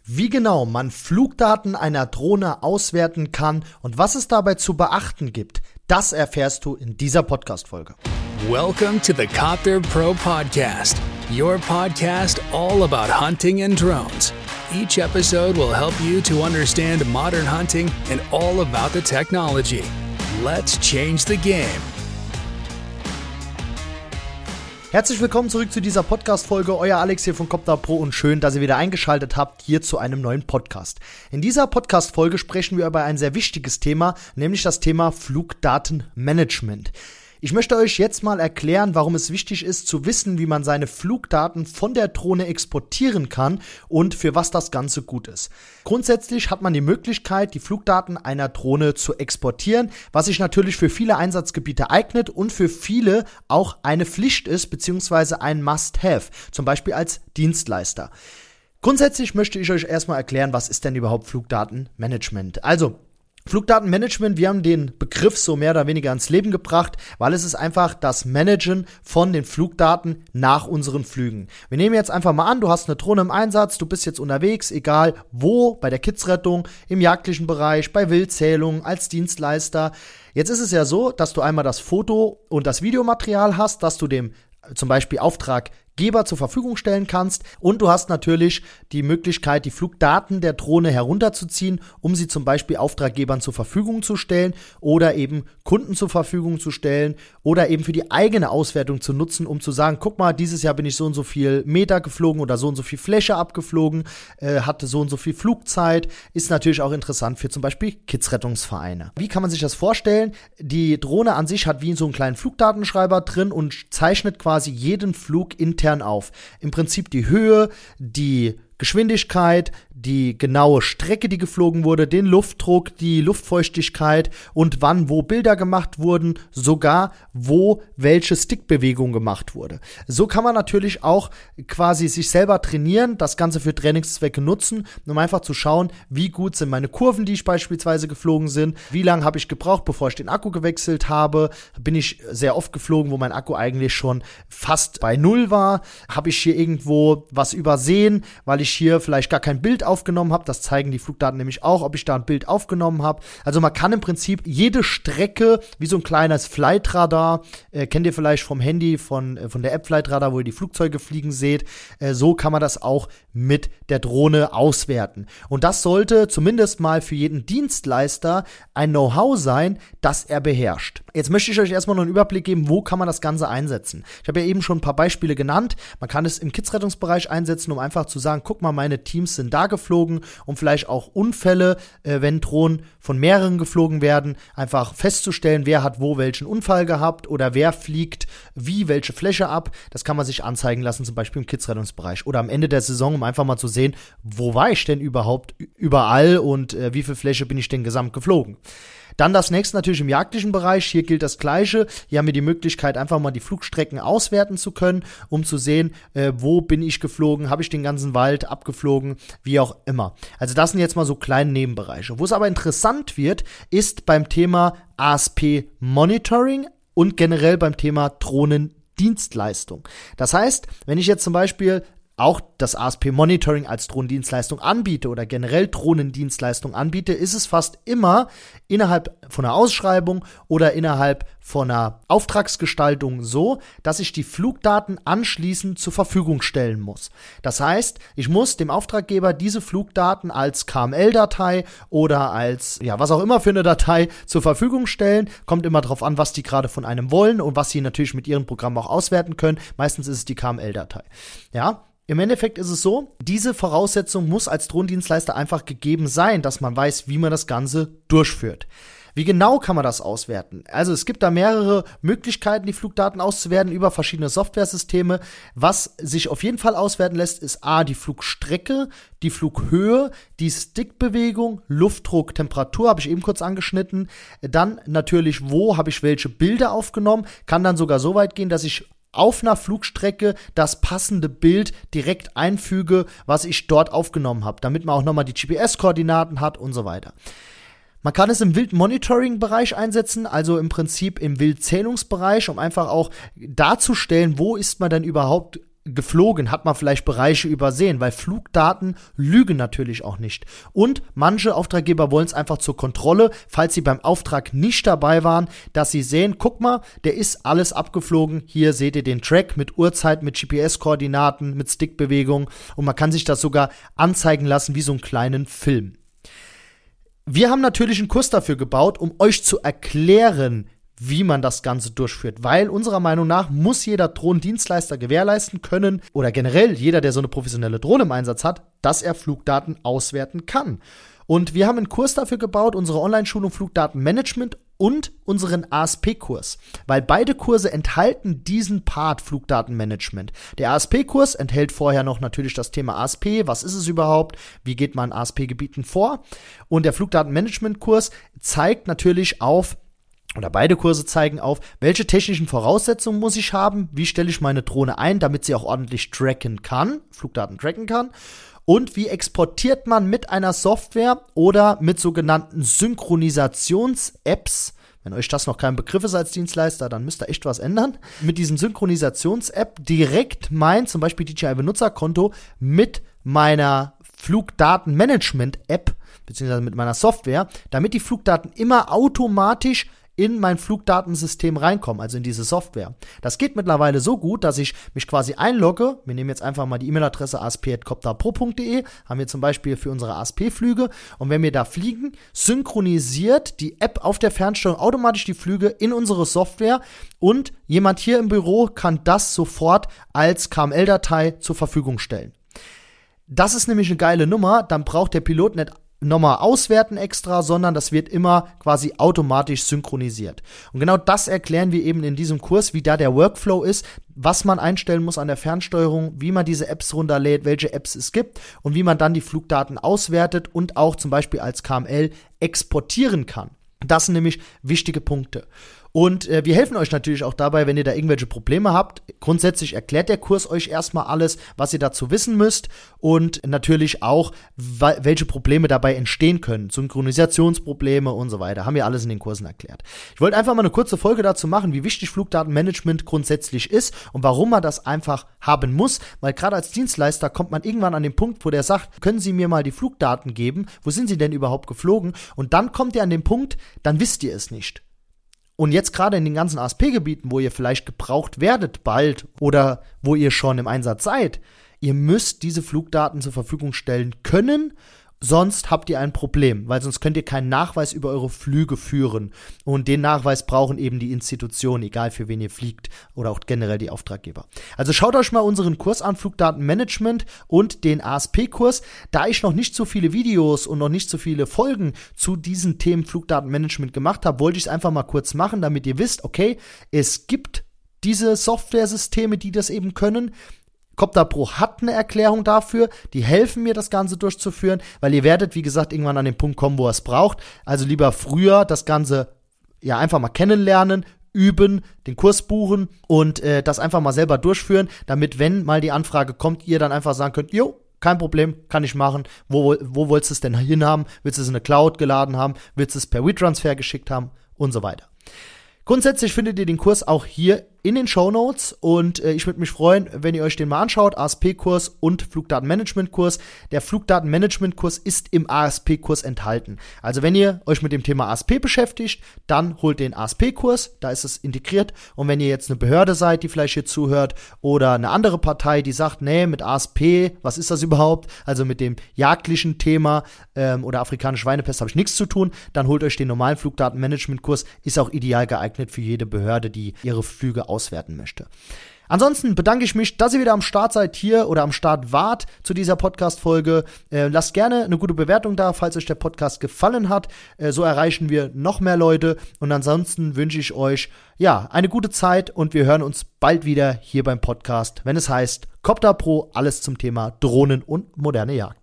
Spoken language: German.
Wie genau man Flugdaten einer Drohne auswerten kann und was es dabei zu beachten gibt, das erfährst du in dieser Podcast-Folge. Welcome to the Copter Pro Podcast, your podcast all about hunting and drones. Each episode will help you to understand modern hunting and all about the technology. Let's change the game. Herzlich willkommen zurück zu dieser Podcast-Folge. Euer Alex hier von Copter Pro und schön, dass ihr wieder eingeschaltet habt hier zu einem neuen Podcast. In dieser Podcast-Folge sprechen wir über ein sehr wichtiges Thema, nämlich das Thema Flugdatenmanagement. Ich möchte euch jetzt mal erklären, warum es wichtig ist, zu wissen, wie man seine Flugdaten von der Drohne exportieren kann und für was das Ganze gut ist. Grundsätzlich hat man die Möglichkeit, die Flugdaten einer Drohne zu exportieren, was sich natürlich für viele Einsatzgebiete eignet und für viele auch eine Pflicht ist, beziehungsweise ein Must-Have, zum Beispiel als Dienstleister. Grundsätzlich möchte ich euch erstmal erklären, was ist denn überhaupt Flugdatenmanagement? Also, Flugdatenmanagement, wir haben den Begriff so mehr oder weniger ins Leben gebracht, weil es ist einfach das Managen von den Flugdaten nach unseren Flügen. Wir nehmen jetzt einfach mal an, du hast eine Drohne im Einsatz, du bist jetzt unterwegs, egal wo, bei der Kidsrettung, im jagdlichen Bereich, bei Wildzählung, als Dienstleister. Jetzt ist es ja so, dass du einmal das Foto- und das Videomaterial hast, dass du dem zum Beispiel Auftraggeber zur Verfügung stellen kannst und du hast natürlich die Möglichkeit, die Flugdaten der Drohne herunterzuziehen, um sie zum Beispiel Auftraggebern zur Verfügung zu stellen oder eben Kunden zur Verfügung zu stellen oder eben für die eigene Auswertung zu nutzen, um zu sagen, guck mal, dieses Jahr bin ich so und so viel Meter geflogen oder so und so viel Fläche abgeflogen, hatte so und so viel Flugzeit, ist natürlich auch interessant für zum Beispiel Kidsrettungsvereine. Wie kann man sich das vorstellen? Die Drohne an sich hat wie so einen kleinen Flugdatenschreiber drin und zeichnet quasi jeden Flug intern auf. Im Prinzip die Höhe, die Geschwindigkeit, die genaue Strecke, die geflogen wurde, den Luftdruck, die Luftfeuchtigkeit und wann wo Bilder gemacht wurden, sogar wo welche Stickbewegung gemacht wurde. So kann man natürlich auch quasi sich selber trainieren, das Ganze für Trainingszwecke nutzen, um einfach zu schauen, wie gut sind meine Kurven, die ich beispielsweise geflogen sind, wie lange habe ich gebraucht, bevor ich den Akku gewechselt habe, bin ich sehr oft geflogen, wo mein Akku eigentlich schon fast bei Null war, habe ich hier irgendwo was übersehen, weil ich hier vielleicht gar kein Bild aufgenommen habe, das zeigen die Flugdaten nämlich auch, ob ich da ein Bild aufgenommen habe. Also man kann im Prinzip jede Strecke, wie so ein kleines Flightradar, kennt ihr vielleicht vom Handy, von der App Flightradar, wo ihr die Flugzeuge fliegen seht, so kann man das auch mit der Drohne auswerten. Und das sollte zumindest mal für jeden Dienstleister ein Know-how sein, das er beherrscht. Jetzt möchte ich euch erstmal noch einen Überblick geben, wo kann man das Ganze einsetzen. Ich habe ja eben schon ein paar Beispiele genannt. Man kann es im Kidsrettungsbereich einsetzen, um einfach zu sagen, guck mal, meine Teams sind da geflogen, um vielleicht auch Unfälle, wenn Drohnen von mehreren geflogen werden, einfach festzustellen, wer hat wo welchen Unfall gehabt oder wer fliegt wie welche Fläche ab. Das kann man sich anzeigen lassen, zum Beispiel im Kidsrettungsbereich oder am Ende der Saison, um einfach mal zu sehen, wo war ich denn überhaupt überall und wie viel Fläche bin ich denn gesamt geflogen. Dann das nächste natürlich im jagdlichen Bereich. Hier gilt das Gleiche. Hier haben wir die Möglichkeit, einfach mal die Flugstrecken auswerten zu können, um zu sehen, wo bin ich geflogen, habe ich den ganzen Wald abgeflogen, wie auch immer. Also das sind jetzt mal so kleine Nebenbereiche. Wo es aber interessant wird, ist beim Thema ASP-Monitoring und generell beim Thema Drohnendienstleistung. Das heißt, wenn ich jetzt zum Beispiel auch das ASP-Monitoring als Drohnendienstleistung anbiete oder generell Drohnendienstleistung anbiete, ist es fast immer innerhalb von einer Ausschreibung oder innerhalb von einer Auftragsgestaltung so, dass ich die Flugdaten anschließend zur Verfügung stellen muss. Das heißt, ich muss dem Auftraggeber diese Flugdaten als KML-Datei oder als, ja, was auch immer für eine Datei zur Verfügung stellen. Kommt immer darauf an, was die gerade von einem wollen und was sie natürlich mit ihrem Programm auch auswerten können. Meistens ist es die KML-Datei. Ja. Im Endeffekt ist es so, diese Voraussetzung muss als Drohnendienstleister einfach gegeben sein, dass man weiß, wie man das Ganze durchführt. Wie genau kann man das auswerten? Also es gibt da mehrere Möglichkeiten, die Flugdaten auszuwerten über verschiedene Softwaresysteme. Was sich auf jeden Fall auswerten lässt, ist A, die Flugstrecke, die Flughöhe, die Stickbewegung, Luftdruck, Temperatur, habe ich eben kurz angeschnitten. Dann natürlich, wo habe ich welche Bilder aufgenommen, kann dann sogar so weit gehen, dass ich auf einer Flugstrecke das passende Bild direkt einfüge, was ich dort aufgenommen habe, damit man auch nochmal die GPS-Koordinaten hat und so weiter. Man kann es im Wildmonitoring-Bereich einsetzen, also im Prinzip im Wildzählungsbereich, um einfach auch darzustellen, wo ist man denn überhaupt geflogen, hat man vielleicht Bereiche übersehen, weil Flugdaten lügen natürlich auch nicht. Und manche Auftraggeber wollen es einfach zur Kontrolle, falls sie beim Auftrag nicht dabei waren, dass sie sehen, guck mal, der ist alles abgeflogen, hier seht ihr den Track mit Uhrzeit, mit GPS-Koordinaten, mit Stickbewegung und man kann sich das sogar anzeigen lassen wie so einen kleinen Film. Wir haben natürlich einen Kurs dafür gebaut, um euch zu erklären, wie man das Ganze durchführt, weil unserer Meinung nach muss jeder Drohnendienstleister gewährleisten können oder generell jeder, der so eine professionelle Drohne im Einsatz hat, dass er Flugdaten auswerten kann. Und wir haben einen Kurs dafür gebaut, unsere Online-Schulung Flugdatenmanagement und unseren ASP-Kurs, weil beide Kurse enthalten diesen Part Flugdatenmanagement. Der ASP-Kurs enthält vorher noch natürlich das Thema ASP, was ist es überhaupt, wie geht man in ASP-Gebieten vor und der Flugdatenmanagement-Kurs zeigt natürlich auf, oder beide Kurse zeigen auf, welche technischen Voraussetzungen muss ich haben, wie stelle ich meine Drohne ein, damit sie auch ordentlich tracken kann, Flugdaten tracken kann und wie exportiert man mit einer Software oder mit sogenannten Synchronisations-Apps. Wenn euch das noch kein Begriff ist als Dienstleister, dann müsst ihr echt was ändern. Mit diesem Synchronisations-App direkt mein, zum Beispiel DJI-Benutzerkonto mit meiner Flugdatenmanagement-App, beziehungsweise mit meiner Software, damit die Flugdaten immer automatisch in mein Flugdatensystem reinkommen, also in diese Software. Das geht mittlerweile so gut, dass ich mich quasi einlogge. Wir nehmen jetzt einfach mal die E-Mail-Adresse asp@copterpro.de, haben wir zum Beispiel für unsere ASP-Flüge. Und wenn wir da fliegen, synchronisiert die App auf der Fernsteuerung automatisch die Flüge in unsere Software und jemand hier im Büro kann das sofort als KML-Datei zur Verfügung stellen. Das ist nämlich eine geile Nummer, dann braucht der Pilot nicht nochmal auswerten extra, sondern das wird immer quasi automatisch synchronisiert. Und genau das erklären wir eben in diesem Kurs, wie da der Workflow ist, was man einstellen muss an der Fernsteuerung, wie man diese Apps runterlädt, welche Apps es gibt und wie man dann die Flugdaten auswertet und auch zum Beispiel als KML exportieren kann. Das sind nämlich wichtige Punkte. Und wir helfen euch natürlich auch dabei, wenn ihr da irgendwelche Probleme habt. Grundsätzlich erklärt der Kurs euch erstmal alles, was ihr dazu wissen müsst und natürlich auch, welche Probleme dabei entstehen können. Synchronisationsprobleme und so weiter. Haben wir alles in den Kursen erklärt. Ich wollte einfach mal eine kurze Folge dazu machen, wie wichtig Flugdatenmanagement grundsätzlich ist und warum man das einfach haben muss. Weil gerade als Dienstleister kommt man irgendwann an den Punkt, wo der sagt, können Sie mir mal die Flugdaten geben? Wo sind Sie denn überhaupt geflogen? Und dann kommt ihr an den Punkt, dann wisst ihr es nicht. Und jetzt gerade in den ganzen ASP-Gebieten, wo ihr vielleicht gebraucht werdet bald oder wo ihr schon im Einsatz seid, ihr müsst diese Flugdaten zur Verfügung stellen können, sonst habt ihr ein Problem, weil sonst könnt ihr keinen Nachweis über eure Flüge führen. Und den Nachweis brauchen eben die Institutionen, egal für wen ihr fliegt oder auch generell die Auftraggeber. Also schaut euch mal unseren Kurs an, Flugdatenmanagement und den ASP-Kurs. Da ich noch nicht so viele Videos und noch nicht so viele Folgen zu diesen Themen Flugdatenmanagement gemacht habe, wollte ich es einfach mal kurz machen, damit ihr wisst, okay, es gibt diese Software-Systeme, die das eben können. Copter Pro hat eine Erklärung dafür, die helfen mir, das Ganze durchzuführen, weil ihr werdet, wie gesagt, irgendwann an den Punkt kommen, wo ihr es braucht. Also lieber früher das Ganze ja einfach mal kennenlernen, üben, den Kurs buchen und das einfach mal selber durchführen, damit, wenn mal die Anfrage kommt, ihr dann einfach sagen könnt, jo, kein Problem, kann ich machen. Wo wolltest du es denn hinhaben? Willst du es in eine Cloud geladen haben? Willst du es per WeTransfer geschickt haben? Und so weiter. Grundsätzlich findet ihr den Kurs auch hier in den Shownotes und ich würde mich freuen, wenn ihr euch den mal anschaut, ASP-Kurs und Flugdatenmanagement-Kurs. Der Flugdatenmanagement-Kurs ist im ASP-Kurs enthalten. Also wenn ihr euch mit dem Thema ASP beschäftigt, dann holt den ASP-Kurs, da ist es integriert. Und wenn ihr jetzt eine Behörde seid, die vielleicht hier zuhört oder eine andere Partei, die sagt, nee, mit ASP, was ist das überhaupt? Also mit dem jagdlichen Thema oder afrikanische Schweinepest habe ich nichts zu tun, dann holt euch den normalen Flugdatenmanagement-Kurs, ist auch ideal geeignet für jede Behörde, die ihre Flüge auswerten möchte. Ansonsten bedanke ich mich, dass ihr wieder am Start seid hier oder am Start wart zu dieser Podcast-Folge. Lasst gerne eine gute Bewertung da, falls euch der Podcast gefallen hat. So erreichen wir noch mehr Leute. Und ansonsten wünsche ich euch ja eine gute Zeit und wir hören uns bald wieder hier beim Podcast, wenn es heißt Copter Pro, alles zum Thema Drohnen und moderne Jagd.